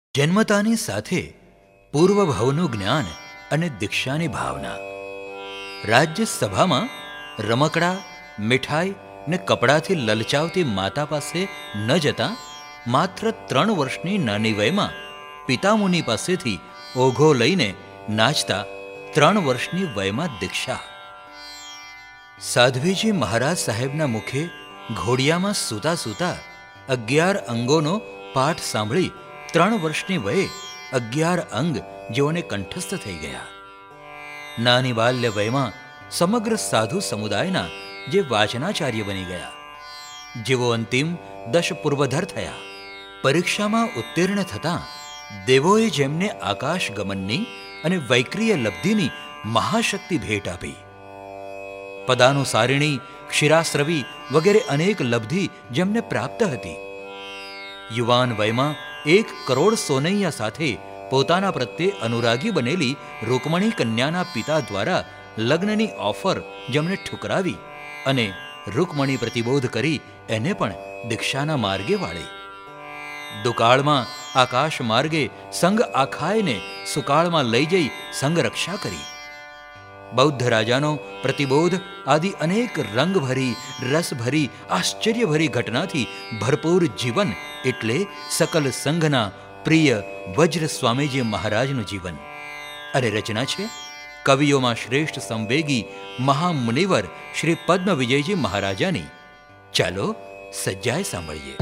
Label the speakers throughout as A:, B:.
A: જન્મતાની સાથે પૂર્વભાવનું જ્ઞાન અને દીક્ષાની ભાવના. રાજ્યસભામાં રમકડા, મીઠાઈ ને કપડાથી લલચાવતી માતા પાસે ન જતાં માત્ર 3 વર્ષની નાની વયમાં પિતામુનિ પાસેથી ઓઘો લઈને નાચતા 3 વર્ષની વયમાં દીક્ષા. સાધ્વીજી મહારાજ સાહેબના મુખે ઘોડિયામાં સૂતા સૂતા 11 અંગોનો પાઠ સાંભળી 3 વર્ષની વયે 11 અંગ જેઓને કંઠસ્થ થઈ ગયા. નાની બાલ્ય વયમાં સમગ્ર સાધુ સમુદાયના જે વાચનાચાર્ય બની ગયા, જેઓ અંતિમ 10 પૂર્વધર થયા. પરીક્ષામાં ઉત્તીર્ણ થતાં દેવોએ જેમને આકાશ ગમનની અને વૈક્રિય લબ્ધિની મહાશક્તિ ભેટ આપી. પદાનુસારિણી, ક્ષીરાસ્રવી વગેરે અનેક લબ્ધિ જેમને પ્રાપ્ત હતી. યુવાન વયમાં 1 કરોડ સોનૈયા સાથે પોતાના પ્રત્યે અનુરાગી બનેલી રૂકમણી કન્યાના પિતા દ્વારા લગ્નની ઓફર જેમણે ઠુકરાવી અને રૂકમણી પ્રતિબોધ કરી એને પણ દીક્ષાના માર્ગે વાળી. દુકાળમાં આકાશ માર્ગે સંઘ આખાયને સુકાળમાં લઈ જઈ સંઘ રક્ષા કરી. બૌદ્ધ રાજાનો પ્રતિબોધ આદિ અનેક રંગભરી, રસભરી, આશ્ચર્યભરી ઘટનાથી ભરપૂર જીવન એટલે સકલ સંઘના પ્રિય વજ્ર સ્વામીજી મહારાજનું જીવન. અને રચના છે કવિઓમાં શ્રેષ્ઠ સંવેગી મહામુનિવર શ્રી પદ્મ વિજયજી મહારાજાની. ચાલો સજ્જાએ સાંભળીએ.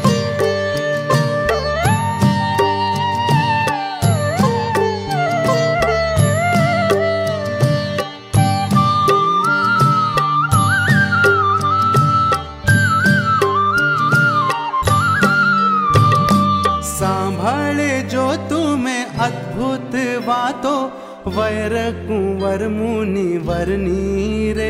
B: सांभळे जो तुम्हें अद्भुत बातों वैर कुंवर मुनि वरनी रे.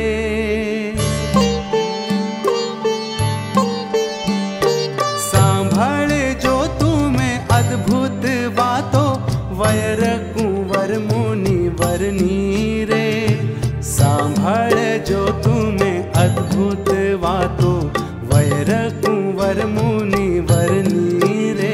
B: सांभळे जो तुम्हें अद्भुत बातों वैर कुंवर मुनि वरनी रे. सांभळे जो तुम्हें अद्भुत बातों वैर कुंवर मुनि वरनी रे.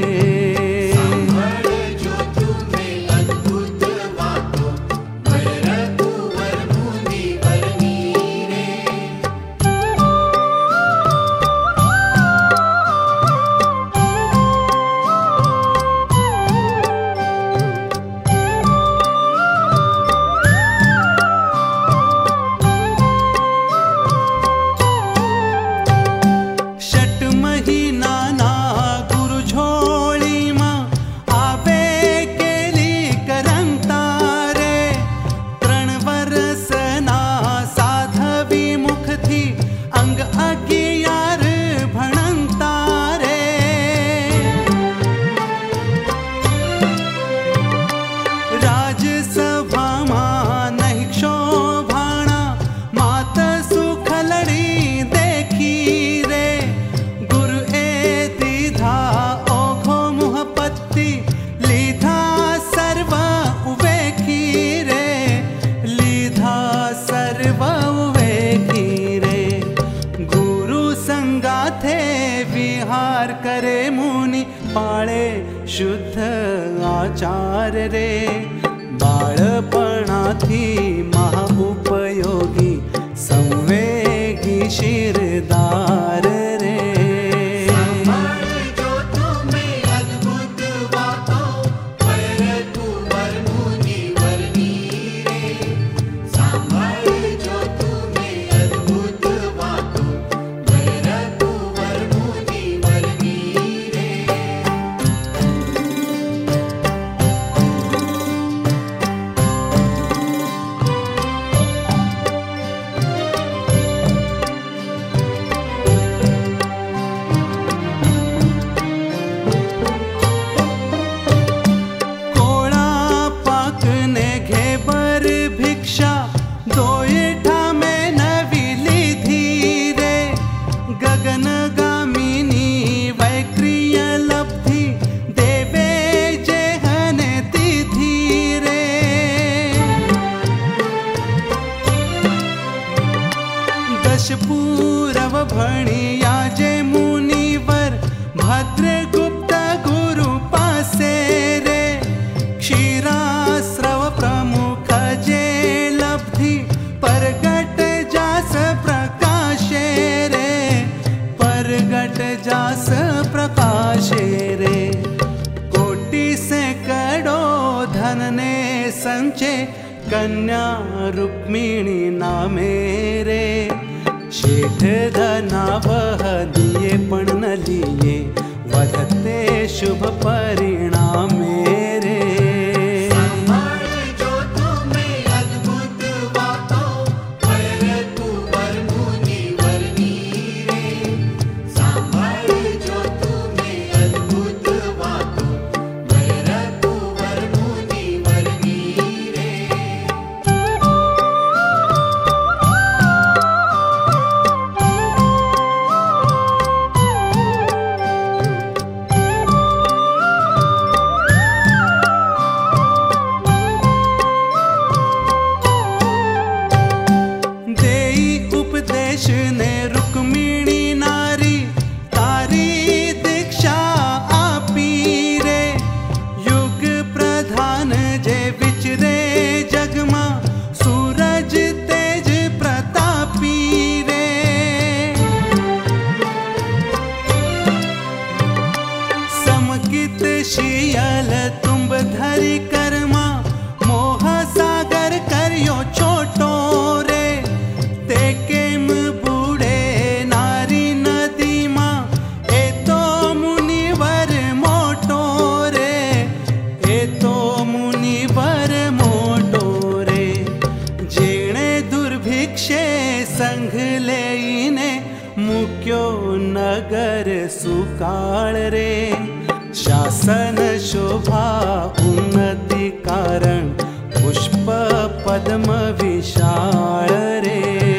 B: करे मुनि पाळे शुद्ध आचार रे. बाळपणाथी महा उपयोगी संवेगी शिरदार रे. संचे कन्या रुक्मिणी नामे रे। शेठ धनावह दिए पण न लिए, वधते शुभ परिणामे रे। शियल तुम्ब धरी कर्मा, मोह सागर करियो छोटो रे। ते केम बूढ़े नारी नदी मा, ए तो मुनिवर मोटो रे, ए तो मुनिवर मोटो रे। जेणे दुर्भिक्षे संघ लेने, मुक्यो नगर सुकाळ रे। शासन शोभा उन्नति कारण, पुष्प पद्म विशाल रे।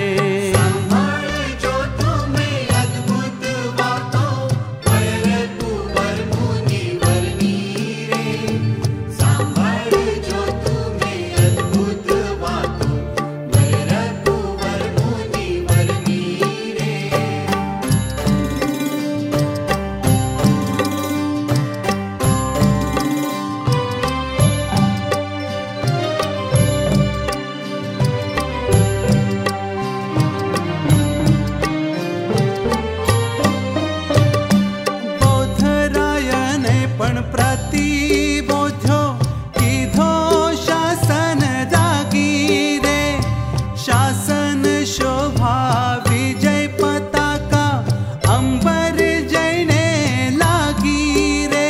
B: प्रतिबोध्यो कीधो शासन जागी रे। शासन शोभा विजय पताका, अंबर जैने लागी रे।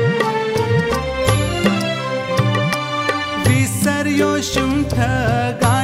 B: विसर्यो शुंठ गा